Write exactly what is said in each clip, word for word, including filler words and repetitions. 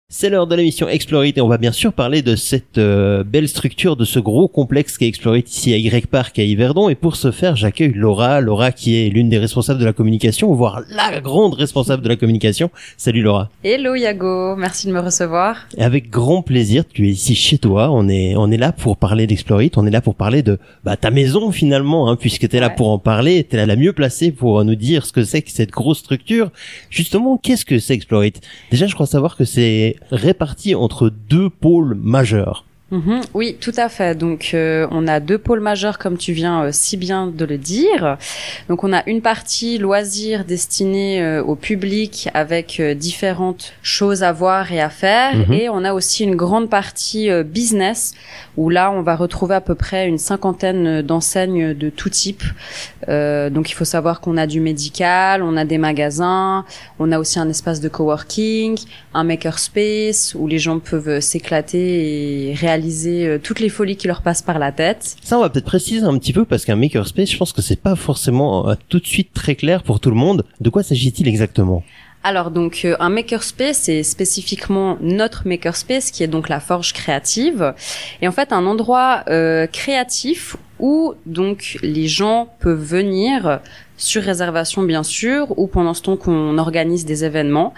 C'est l'heure de l'émission Exploreit et on va bien sûr parler de cette euh, belle structure, de ce gros complexe qu'est Exploreit ici à Y-Park à Yverdon. Et pour ce faire, j'accueille Laura, Laura qui est l'une des responsables de la communication, voire la grande responsable de la communication. Salut Laura. Hello Yago, merci de me recevoir. Et avec grand plaisir, tu es ici chez toi, on est on est là pour parler d'Exploreit, on est là pour parler de bah ta maison finalement, hein, puisque tu es là ouais. pour en parler, tu es là la mieux placée pour nous dire ce que c'est que cette grosse structure. Justement, qu'est-ce que c'est Exploreit ? Déjà, je crois savoir que c'est réparti entre deux pôles majeurs. Mmh, oui, tout à fait. Donc, euh, on a deux pôles majeurs, comme tu viens euh, si bien de le dire. Donc, on a une partie loisirs destinée euh, au public avec euh, différentes choses à voir et à faire. Mmh. Et on a aussi une grande partie euh, business où là, on va retrouver à peu près une cinquantaine d'enseignes de tout type. Euh, donc, il faut savoir qu'on a du médical, on a des magasins, on a aussi un espace de coworking, un makerspace où les gens peuvent s'éclater et réaliser réaliser toutes les folies qui leur passent par la tête. Ça, on va peut-être préciser un petit peu parce qu'un makerspace, je pense que c'est pas forcément euh, tout de suite très clair pour tout le monde. De quoi s'agit-il exactement ? Alors donc euh, un makerspace, c'est spécifiquement notre makerspace qui est donc la forge créative et en fait un endroit euh, créatif où donc les gens peuvent venir sur réservation bien sûr ou pendant ce temps qu'on organise des événements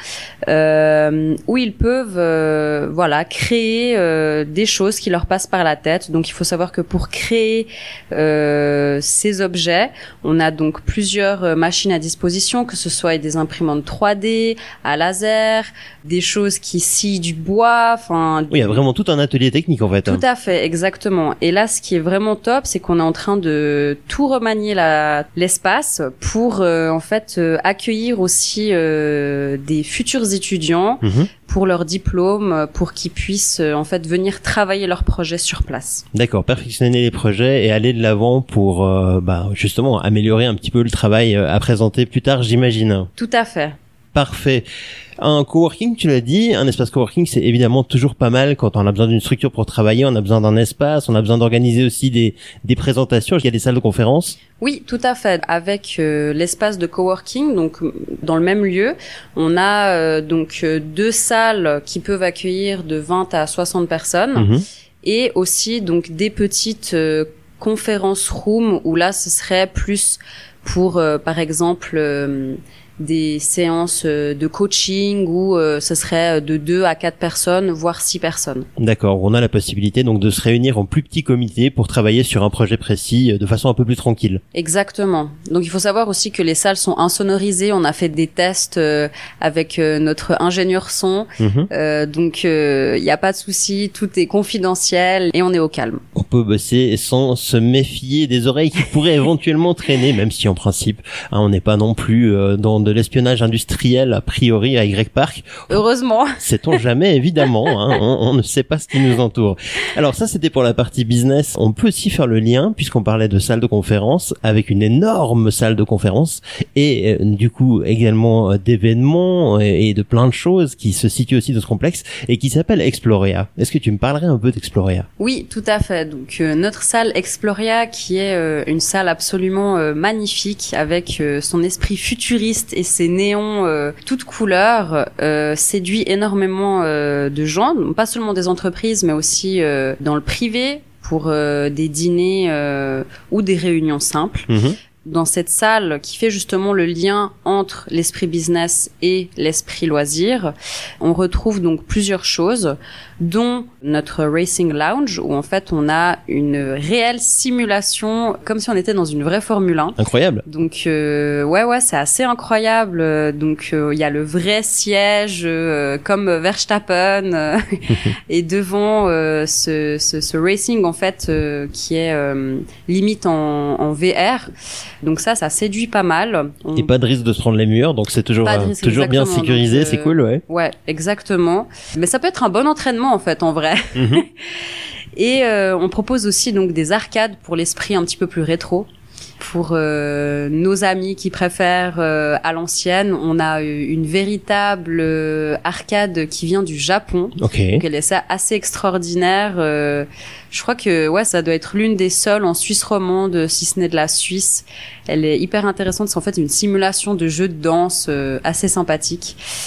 euh, où ils peuvent euh, voilà créer euh, des choses qui leur passent par la tête. Donc il faut savoir que pour créer euh, ces objets, on a donc plusieurs euh, machines à disposition, que ce soit des imprimantes trois D, à laser, des choses qui scient du bois, enfin oui, il y a vraiment tout un atelier technique en fait. Tout à fait, exactement. Et là ce qui est vraiment top, c'est qu'on est en train de tout remanier la l'espace pour euh, en fait euh, accueillir aussi euh, des futurs étudiants mmh. pour leur diplôme, pour qu'ils puissent euh, en fait venir travailler leurs projets sur place. D'accord, perfectionner les projets et aller de l'avant pour euh, bah justement améliorer un petit peu le travail à présenter plus tard, j'imagine. Tout à fait. Parfait. Un coworking, tu l'as dit, un espace coworking, c'est évidemment toujours pas mal quand on a besoin d'une structure pour travailler, on a besoin d'un espace, on a besoin d'organiser aussi des, des présentations, il y a des salles de conférence. Oui, tout à fait. Avec euh, l'espace de coworking, donc dans le même lieu, on a euh, donc euh, deux salles qui peuvent accueillir de vingt à soixante personnes mmh. et aussi donc des petites euh, conférences rooms où là ce serait plus pour euh, par exemple euh, des séances de coaching où euh, ce serait de deux à quatre personnes, voire six personnes. D'accord, on a la possibilité donc de se réunir en plus petit comité pour travailler sur un projet précis de façon un peu plus tranquille. Exactement. Donc il faut savoir aussi que les salles sont insonorisées, on a fait des tests euh, avec euh, notre ingénieur son, mmh. euh, donc il euh, n'y a pas de souci, tout est confidentiel et on est au calme. On peut bosser sans se méfier des oreilles qui pourraient éventuellement traîner, même si en principe hein, on n'est pas non plus euh, dans de de l'espionnage industriel a priori à Y-Park. Heureusement. Sait-on jamais, évidemment. Hein, on, on ne sait pas ce qui nous entoure. Alors ça, c'était pour la partie business. On peut aussi faire le lien, puisqu'on parlait de salle de conférence, avec une énorme salle de conférence et euh, du coup également euh, d'événements et, et de plein de choses qui se situent aussi dans ce complexe et qui s'appelle Exploria. Est-ce que tu me parlerais un peu d'Exploria ? Oui, tout à fait. Donc euh, notre salle Exploria qui est euh, une salle absolument euh, magnifique avec euh, son esprit futuriste et ces néons euh, toutes couleurs euh, séduit énormément euh, de gens, pas seulement des entreprises mais aussi euh, dans le privé pour euh, des dîners euh, ou des réunions simples. Mmh. Dans cette salle qui fait justement le lien entre l'esprit business et l'esprit loisir, on retrouve donc plusieurs choses, dont notre Racing Lounge, où en fait on a une réelle simulation, comme si on était dans une vraie Formule un. Incroyable. Donc euh, ouais ouais, c'est assez incroyable. Donc il euh, y a le vrai siège euh, comme Verstappen euh, et devant euh, ce, ce, ce racing en fait euh, qui est euh, limite en, en V R. Donc ça, ça séduit pas mal. On... Et pas de risque de se prendre les murs, donc c'est toujours, euh, toujours bien sécurisé, donc, euh, c'est cool, ouais. Ouais, exactement. Mais ça peut être un bon entraînement, en fait, en vrai. Mm-hmm. Et euh, on propose aussi donc des arcades pour l'esprit un petit peu plus rétro. Pour euh, nos amis qui préfèrent euh, à l'ancienne, on a une véritable euh, arcade qui vient du Japon. Okay. Donc elle est assez extraordinaire. Euh, je crois que ouais, ça doit être l'une des seules en Suisse romande, si ce n'est de la Suisse. Elle est hyper intéressante. C'est en fait une simulation de jeu de danse euh, assez sympathique.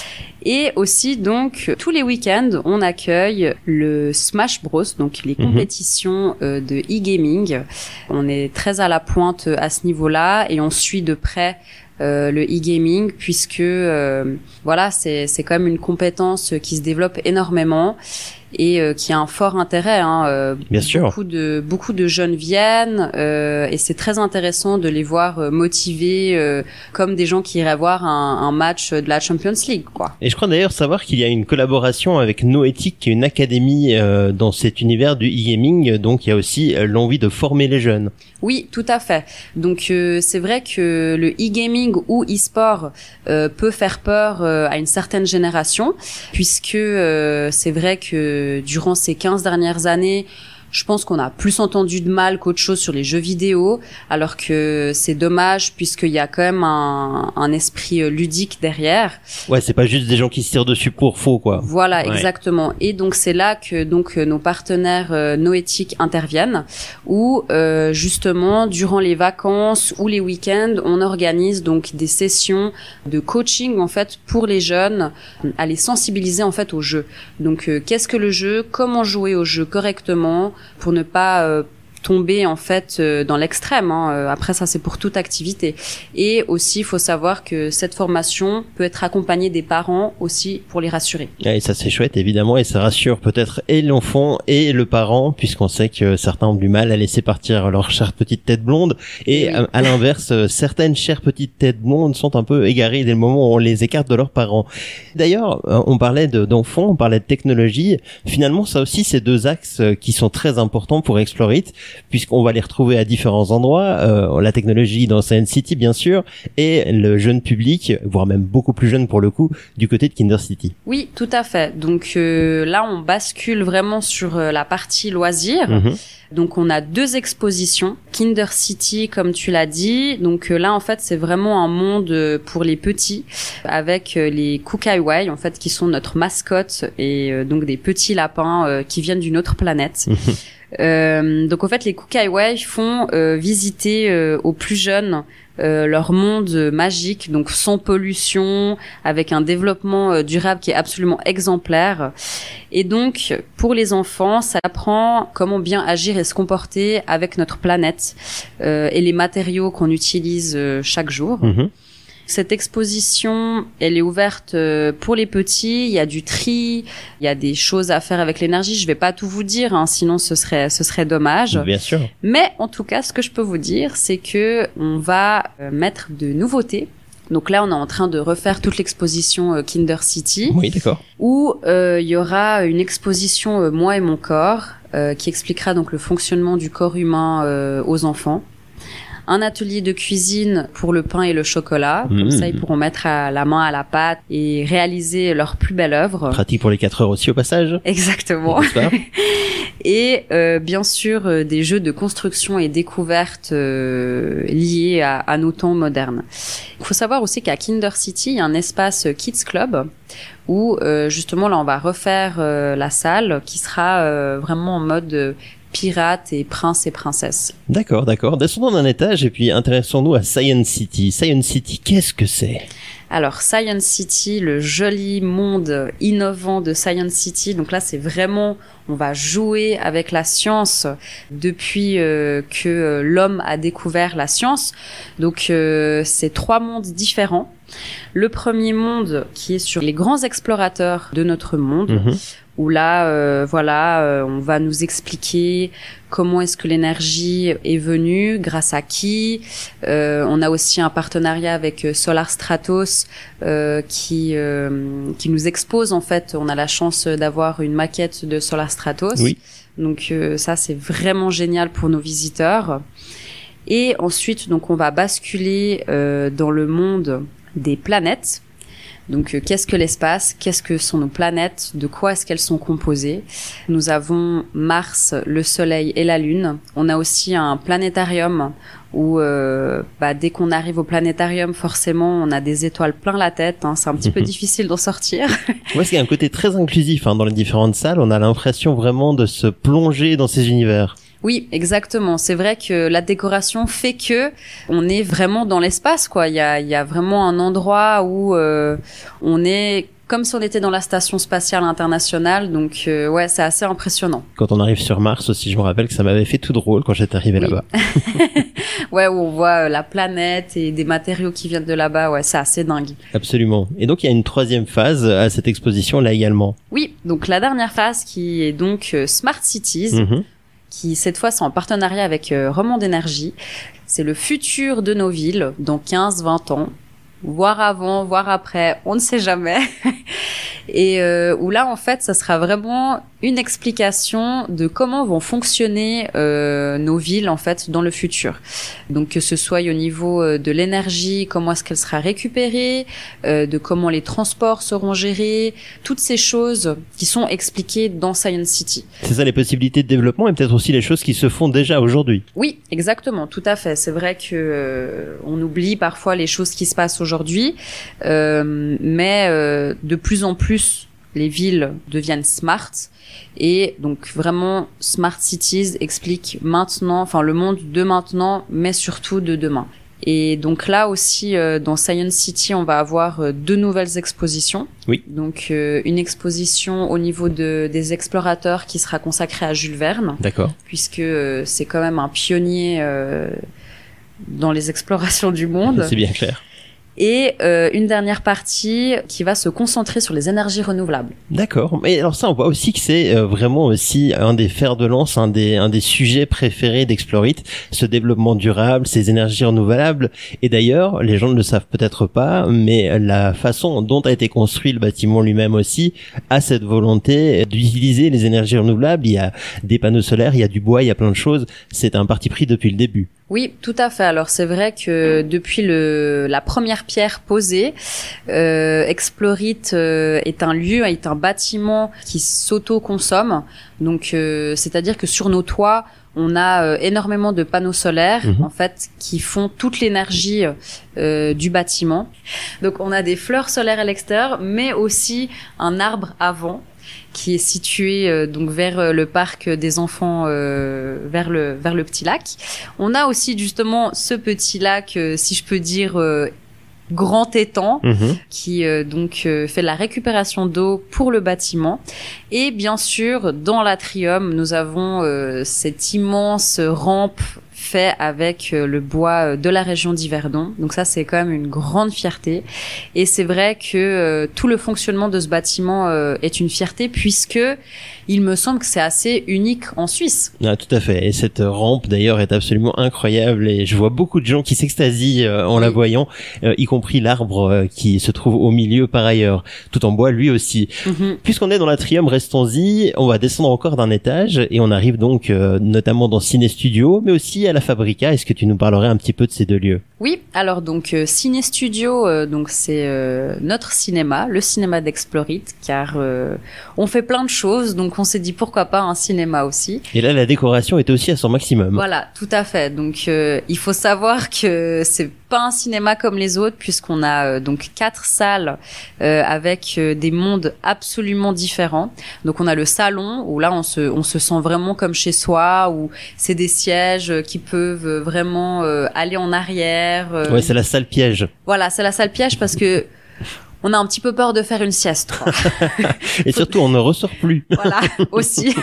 Et aussi, donc, tous les week-ends, on accueille le Smash Bros, donc les compétitions euh, de e-gaming. On est très à la pointe à ce niveau-là et on suit de près Euh, le e-gaming puisque euh, voilà c'est c'est quand même une compétence qui se développe énormément et euh, qui a un fort intérêt hein. euh, Bien sûr. Beaucoup de beaucoup de jeunes viennent euh, et c'est très intéressant de les voir euh, motivés euh, comme des gens qui iraient voir un, un match de la Champions League quoi. Et je crois d'ailleurs savoir qu'il y a une collaboration avec Noéthique, qui est une académie euh, dans cet univers du e-gaming, donc il y a aussi euh, l'envie de former les jeunes. Oui, tout à fait. Donc euh, c'est vrai que le e-gaming ou e-sport euh, peut faire peur euh, à une certaine génération, puisque euh, c'est vrai que durant ces quinze dernières années, je pense qu'on a plus entendu de mal qu'autre chose sur les jeux vidéo, alors que c'est dommage puisqu'il y a quand même un, un esprit ludique derrière. Ouais, c'est pas juste des gens qui se tirent dessus pour faux, quoi. Voilà, ouais. Exactement. Et donc c'est là que donc nos partenaires euh, Noéthique interviennent, où euh, justement durant les vacances ou les week-ends, on organise donc des sessions de coaching en fait pour les jeunes, à les sensibiliser en fait au jeu. Donc euh, qu'est-ce que le jeu, comment jouer au jeu correctement, pour ne pas euh, tomber en fait euh, dans l'extrême hein. Après ça c'est pour toute activité et aussi il faut savoir que cette formation peut être accompagnée des parents aussi pour les rassurer. Et ça c'est chouette évidemment et ça rassure peut-être et l'enfant et le parent puisqu'on sait que certains ont du mal à laisser partir leur chère petite tête blonde et oui. à, à l'inverse certaines chères petites têtes blondes sont un peu égarées dès le moment où on les écarte de leurs parents. D'ailleurs on parlait de, d'enfants, on parlait de technologie, finalement ça aussi c'est deux axes qui sont très importants pour Explorit puisqu'on va les retrouver à différents endroits, euh, la technologie dans Science City bien sûr, et le jeune public, voire même beaucoup plus jeune pour le coup, du côté de Kinder City. Oui, tout à fait. Donc euh, là, on bascule vraiment sur euh, la partie loisirs. Mmh. Donc on a deux expositions, Kinder City comme tu l'as dit. Donc euh, là en fait c'est vraiment un monde euh, pour les petits avec euh, les Kukaiwai en fait qui sont notre mascotte et euh, donc des petits lapins euh, qui viennent d'une autre planète. Euh, donc en fait les Kukaiwai font euh, visiter euh, aux plus jeunes euh, leur monde magique, donc sans pollution, avec un développement euh, durable qui est absolument exemplaire. Et donc pour les enfants, ça apprend comment bien agir et se comporter avec notre planète euh, et les matériaux qu'on utilise euh, chaque jour. Mmh. Cette exposition, elle est ouverte pour les petits. Il y a du tri, il y a des choses à faire avec l'énergie. Je vais pas tout vous dire, hein, sinon ce serait ce serait dommage. Bien sûr. Mais en tout cas, ce que je peux vous dire, c'est que on va mettre de nouveautés. Donc là, on est en train de refaire toute l'exposition euh, Kinder City. Oui, d'accord. Où euh, il y aura une exposition euh, Moi et mon corps, euh, qui expliquera donc le fonctionnement du corps humain euh, aux enfants. Un atelier de cuisine pour le pain et le chocolat. Comme mmh. ça, ils pourront mettre à la main à la pâte et réaliser leur plus belle œuvre. Pratique pour les quatre heures aussi au passage. Exactement. Et euh, bien sûr, euh, des jeux de construction et découverte euh, liés à, à nos temps modernes. Il faut savoir aussi qu'à Kinder City, il y a un espace Kids Club où euh, justement là, on va refaire euh, la salle qui sera euh, vraiment en mode... Euh, pirates et princes et princesses. D'accord, d'accord. Descendons d'un étage et puis intéressons-nous à Science City. Science City, qu'est-ce que c'est ? Alors, Science City, le joli monde innovant de Science City. Donc là, c'est vraiment, on va jouer avec la science depuis euh, que euh, l'homme a découvert la science. Donc, euh, c'est trois mondes différents. Le premier monde qui est sur les grands explorateurs de notre monde. Mmh. Où là, euh, voilà, euh, on va nous expliquer comment est-ce que l'énergie est venue, grâce à qui. Euh, on a aussi un partenariat avec Solar Stratos euh, qui euh, qui nous expose en fait. On a la chance d'avoir une maquette de Solar Stratos. Oui. Donc euh, ça, c'est vraiment génial pour nos visiteurs. Et ensuite, donc, on va basculer euh, dans le monde des planètes. Donc, euh, qu'est-ce que l'espace ? Qu'est-ce que sont nos planètes ? De quoi est-ce qu'elles sont composées ? Nous avons Mars, le Soleil et la Lune. On a aussi un planétarium où, euh, bah, dès qu'on arrive au planétarium, forcément, on a des étoiles plein la tête. Hein. C'est un petit peu difficile d'en sortir. Ouais, il y a un côté très inclusif hein, dans les différentes salles. On a l'impression vraiment de se plonger dans ces univers. Oui, exactement. C'est vrai que la décoration fait que on est vraiment dans l'espace, quoi. Il y a, il y a vraiment un endroit où euh, on est comme si on était dans la station spatiale internationale. Donc euh, ouais, c'est assez impressionnant. Quand on arrive sur Mars aussi, je me rappelle que ça m'avait fait tout drôle quand j'étais arrivé oui. là-bas. Ouais, où on voit euh, la planète et des matériaux qui viennent de là-bas. Ouais, c'est assez dingue. Absolument. Et donc il y a une troisième phase à cette exposition là également. Oui, donc la dernière phase qui est donc euh, Smart Cities, mm-hmm. qui cette fois c'est en partenariat avec euh, Romande Énergie. C'est le futur de nos villes dans quinze vingt ans. Voire avant, voire après, on ne sait jamais. Et euh, où là, en fait, ça sera vraiment une explication de comment vont fonctionner euh, nos villes, en fait, dans le futur. Donc, que ce soit au niveau de l'énergie, comment est-ce qu'elle sera récupérée, euh, de comment les transports seront gérés, toutes ces choses qui sont expliquées dans Science City. C'est ça, les possibilités de développement et peut-être aussi les choses qui se font déjà aujourd'hui. Oui, exactement, tout à fait. C'est vrai que euh, on oublie parfois les choses qui se passent aujourd'hui, euh, mais euh, de plus en plus, les villes deviennent smart. Et donc vraiment, Smart Cities explique maintenant, enfin le monde de maintenant, mais surtout de demain. Et donc là aussi, euh, dans Science City, on va avoir euh, deux nouvelles expositions. Oui. Donc euh, une exposition au niveau de, des explorateurs qui sera consacrée à Jules Verne. D'accord. Puisque euh, c'est quand même un pionnier euh, dans les explorations du monde. C'est bien clair. Et euh, une dernière partie qui va se concentrer sur les énergies renouvelables. D'accord. Mais alors ça, on voit aussi que c'est euh, vraiment aussi un des fers de lance, un des un des sujets préférés d'Exploreit, ce développement durable, ces énergies renouvelables. Et d'ailleurs, les gens ne le savent peut-être pas, mais la façon dont a été construit le bâtiment lui-même aussi a cette volonté d'utiliser les énergies renouvelables. Il y a des panneaux solaires, il y a du bois, il y a plein de choses. C'est un parti pris depuis le début. Oui, tout à fait. Alors c'est vrai que depuis le la première pierre posée, euh, Explorit euh, est un lieu, est un bâtiment qui s'auto-consomme. Donc euh, c'est-à-dire que sur nos toits, on a euh, énormément de panneaux solaires mmh. en fait qui font toute l'énergie euh, du bâtiment. Donc on a des fleurs solaires à l'extérieur, mais aussi un arbre avant, qui est situé euh, donc vers euh, le parc des enfants, euh, vers le vers le petit lac. On a aussi justement ce petit lac, euh, si je peux dire, euh, grand étang, mmh. qui euh, donc euh, fait la récupération d'eau pour le bâtiment. Et bien sûr, dans l'atrium, nous avons euh, cette immense rampe fait avec euh, le bois de la région d'Yverdon. Donc ça, c'est quand même une grande fierté. Et c'est vrai que euh, tout le fonctionnement de ce bâtiment euh, est une fierté puisque il me semble que c'est assez unique en Suisse. Ah, tout à fait. Et cette rampe, d'ailleurs, est absolument incroyable. Et je vois beaucoup de gens qui s'extasient euh, en oui. la voyant, euh, y compris l'arbre euh, qui se trouve au milieu par ailleurs, tout en bois lui aussi. Mm-hmm. Puisqu'on est dans l'atrium, restons-y. On va descendre encore d'un étage et on arrive donc euh, notamment dans Ciné Studio, mais aussi à la Fabrica. Est-ce que tu nous parlerais un petit peu de ces deux lieux ? Oui, alors donc euh, Ciné Studio, euh, donc c'est euh, notre cinéma, le cinéma d'Exploreit, car euh, on fait plein de choses, donc on s'est dit pourquoi pas un cinéma aussi. Et là, la décoration est aussi à son maximum. Voilà, tout à fait. Donc euh, il faut savoir que c'est pas un cinéma comme les autres, puisqu'on a euh, donc quatre salles euh, avec euh, des mondes absolument différents. Donc on a le salon où là on se on se sent vraiment comme chez soi, où c'est des sièges qui peuvent vraiment euh, aller en arrière. Euh... Ouais, c'est la salle piège. Voilà, c'est la salle piège parce que on a un petit peu peur de faire une sieste. Et surtout, on ne ressort plus. Voilà, aussi.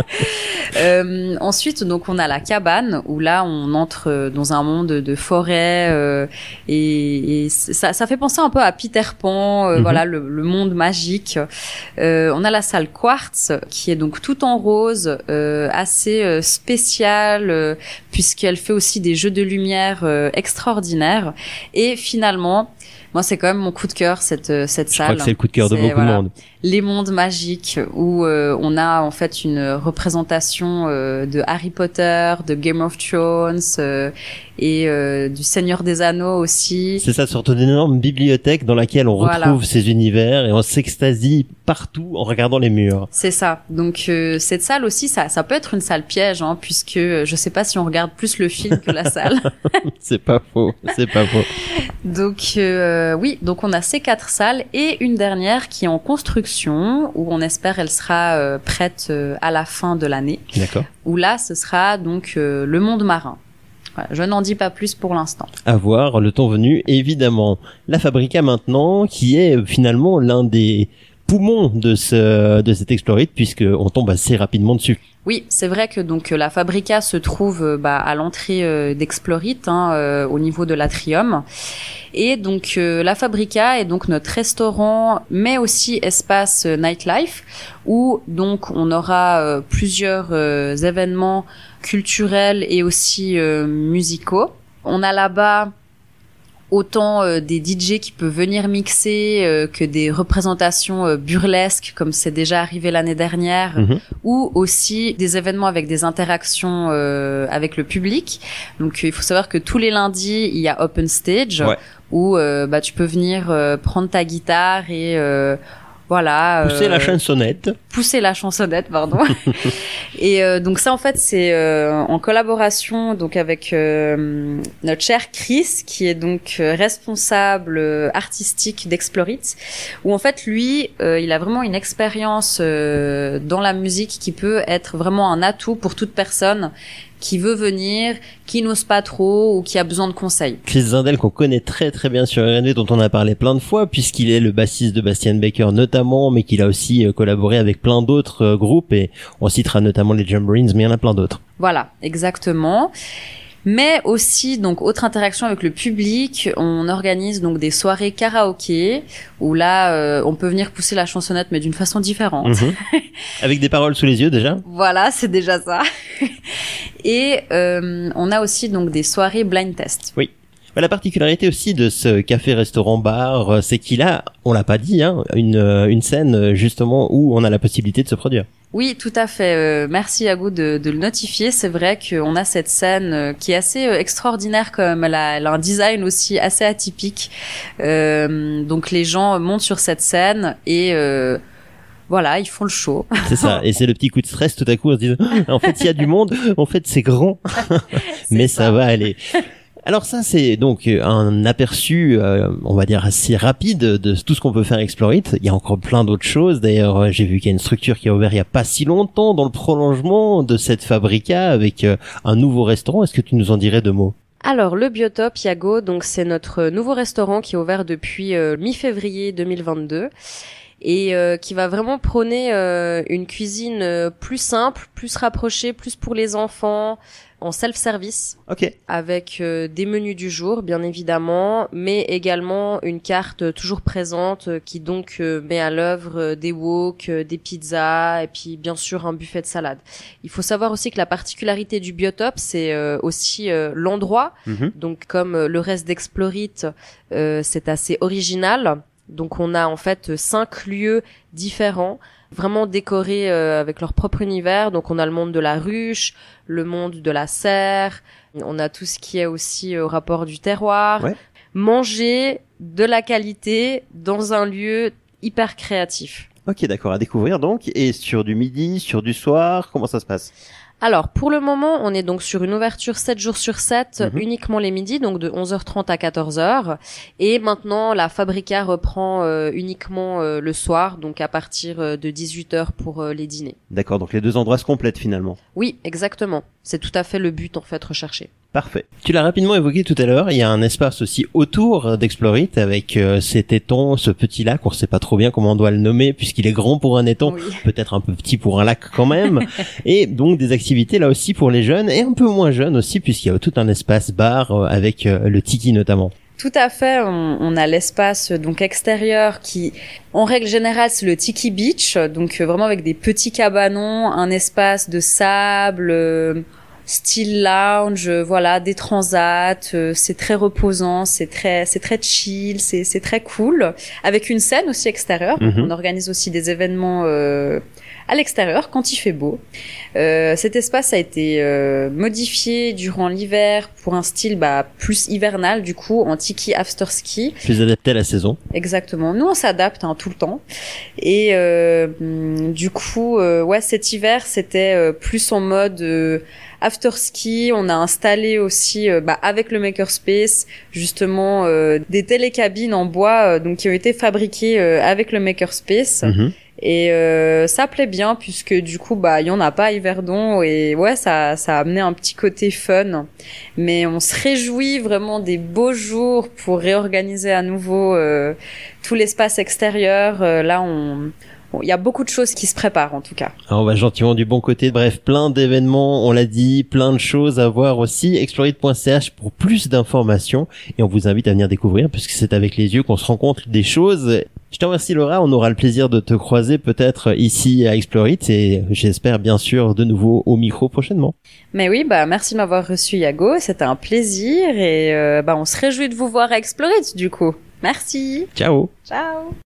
euh, ensuite, donc, on a la cabane où là, on entre dans un monde de forêt euh, et, et ça, ça fait penser un peu à Peter Pan. Euh, mm-hmm. Voilà, le, le monde magique. Euh, on a la salle Quartz qui est donc tout en rose, euh, assez euh, spéciale euh, puisqu'elle fait aussi des jeux de lumière euh, extraordinaires. Et finalement, moi, c'est quand même mon coup de cœur, cette, cette Je salle. Je crois que c'est le coup de cœur de beaucoup voilà, de monde. Les mondes magiques, où euh, on a en fait une représentation euh, de Harry Potter, de Game of Thrones euh, et euh, du Seigneur des Anneaux aussi. C'est ça, sorte d'une énorme bibliothèque dans laquelle on retrouve voilà. ces univers et on s'extasie partout en regardant les murs. C'est ça. Donc euh, cette salle aussi, ça, ça peut être une salle piège, hein, puisque je sais pas si on regarde plus le film que la salle. C'est pas faux, c'est pas faux. Donc euh, oui, donc on a ces quatre salles et une dernière qui est en construction, où on espère elle sera euh, prête euh, à la fin de l'année. D'accord. Où là, ce sera donc euh, le monde marin. Voilà, je n'en dis pas plus pour l'instant. À voir le temps venu, évidemment. La Fabrica maintenant, qui est finalement l'un des poumons de ce de cet Explorit, puisque on tombe assez rapidement dessus. Oui, c'est vrai que donc la Fabrica se trouve euh, bah, à l'entrée euh, d'Explorit, hein, euh, au niveau de l'atrium. Et donc euh, la Fabrica est donc notre restaurant, mais aussi espace euh, nightlife, où donc on aura euh, plusieurs euh, événements culturels et aussi euh, musicaux. On a là-bas autant euh, des D J qui peuvent venir mixer euh, que des représentations euh, burlesques, comme c'est déjà arrivé l'année dernière, mmh. ou aussi des événements avec des interactions euh, avec le public. Donc il faut savoir que tous les lundis, il y a Open Stage, ouais. où euh, bah, tu peux venir euh, prendre ta guitare et... Euh, Voilà. Pousser euh, la chansonnette. Pousser la chansonnette, pardon. Et euh, donc ça, en fait, c'est euh, en collaboration donc avec euh, notre cher Chris, qui est donc euh, responsable euh, artistique d'Explorit, où en fait, lui, euh, il a vraiment une expérience euh, dans la musique qui peut être vraiment un atout pour toute personne qui veut venir, qui n'ose pas trop ou qui a besoin de conseils. Chris Zindel, qu'on connaît très très bien sur R and B, dont on a parlé plein de fois, puisqu'il est le bassiste de Bastian Baker notamment, mais qu'il a aussi collaboré avec plein d'autres groupes, et on citera notamment les Jamboreens, mais il y en a plein d'autres. Voilà, exactement. Mais aussi, donc, autre interaction avec le public, on organise donc des soirées karaoké, où là, euh, on peut venir pousser la chansonnette, mais d'une façon différente. Mmh. Avec des paroles sous les yeux, déjà. Voilà, c'est déjà ça. Et euh, on a aussi donc des soirées blind test. Oui. La particularité aussi de ce café-restaurant-bar, c'est qu'il a, on l'a pas dit, hein, une, une scène justement où on a la possibilité de se produire. Oui, tout à fait. Euh, merci Yago de, de le notifier. C'est vrai qu'on a cette scène euh, qui est assez euh, extraordinaire quand même. Elle a, elle a un design aussi assez atypique. Euh, donc les gens montent sur cette scène et... Euh, Voilà, ils font le show. C'est ça. Et c'est le petit coup de stress tout à coup. On se dit, en fait, il y a du monde. En fait, c'est grand. Mais ça. ça va aller. Alors ça, c'est donc un aperçu, euh, on va dire, assez rapide de tout ce qu'on peut faire à Explorit. Il y a encore plein d'autres choses. D'ailleurs, j'ai vu qu'il y a une structure qui a ouvert il y a pas si longtemps dans le prolongement de cette Fabrica avec euh, un nouveau restaurant. Est-ce que tu nous en dirais deux mots ? Alors, le Biotope Yago, donc c'est notre nouveau restaurant qui est ouvert depuis euh, mi-février deux mille vingt-deux. Et euh, qui va vraiment prôner euh, une cuisine euh, plus simple, plus rapprochée, plus pour les enfants, en self-service, okay. avec euh, des menus du jour, bien évidemment, mais également une carte toujours présente euh, qui donc euh, met à l'œuvre euh, des wok, euh, des pizzas, et puis bien sûr un buffet de salade. Il faut savoir aussi que la particularité du Biotope, c'est euh, aussi euh, l'endroit. Mm-hmm. Donc comme euh, le reste d'Explorit, euh, c'est assez original. Donc on a en fait cinq lieux différents, vraiment décorés euh, avec leur propre univers. Donc on a le monde de la ruche, le monde de la serre, on a tout ce qui est aussi au rapport du terroir. Ouais. Manger de la qualité dans un lieu hyper créatif. Ok, d'accord, à découvrir donc. Et sur du midi, sur du soir, comment ça se passe ? Alors, pour le moment, on est donc sur une ouverture sept jours sur sept, mmh. uniquement les midis, donc de onze heures trente à quatorze heures. Et maintenant, la Fabrica reprend euh, uniquement euh, le soir, donc à partir euh, de dix-huit heures pour euh, les dîners. D'accord, donc les deux endroits se complètent finalement. Oui, exactement. C'est tout à fait le but, en fait, recherché. Parfait. Tu l'as rapidement évoqué tout à l'heure, il y a un espace aussi autour d'Explorit avec euh, cet étang, ce petit lac, on ne sait pas trop bien comment on doit le nommer puisqu'il est grand pour un étang, oui. peut-être un peu petit pour un lac quand même, et donc des activités là aussi pour les jeunes et un peu moins jeunes aussi puisqu'il y a tout un espace bar euh, avec euh, le tiki notamment. Tout à fait, on, on a l'espace donc extérieur qui, en règle générale, c'est le Tiki Beach, donc euh, vraiment avec des petits cabanons, un espace de sable, euh, style lounge, euh, voilà, des transats, euh, c'est très reposant, c'est très, c'est très chill, c'est, c'est très cool, avec une scène aussi extérieure. Mm-hmm. On organise aussi des événements euh, à l'extérieur quand il fait beau. Euh, cet espace a été euh, modifié durant l'hiver pour un style bah, plus hivernal, du coup, en tiki after ski. Plus adapté à la saison. Exactement. Nous, on s'adapte hein, tout le temps. Et euh, du coup, euh, ouais, cet hiver, c'était euh, plus en mode euh, after ski. On a installé aussi, euh, bah, avec le Makerspace, justement, euh, des télécabines en bois, euh, donc qui ont été fabriquées euh, avec le Makerspace. Mm-hmm. Et euh, ça plaît bien puisque du coup bah il y en a pas à Yverdon et ouais ça ça a amené un petit côté fun. Mais on se réjouit vraiment des beaux jours pour réorganiser à nouveau euh, tout l'espace extérieur. Euh, là on Bon, il y a beaucoup de choses qui se préparent en tout cas. Alors on va gentiment du bon côté. Bref, plein d'événements, on l'a dit, plein de choses à voir aussi. exploreit point c h pour plus d'informations et on vous invite à venir découvrir puisque c'est avec les yeux qu'on se rend compte des choses. Je te remercie Laura, on aura le plaisir de te croiser peut-être ici à Exploreit et j'espère bien sûr de nouveau au micro prochainement. Mais oui, bah merci de m'avoir reçu Yago, c'était un plaisir et euh, bah on se réjouit de vous voir à Exploreit du coup. Merci. Ciao. Ciao.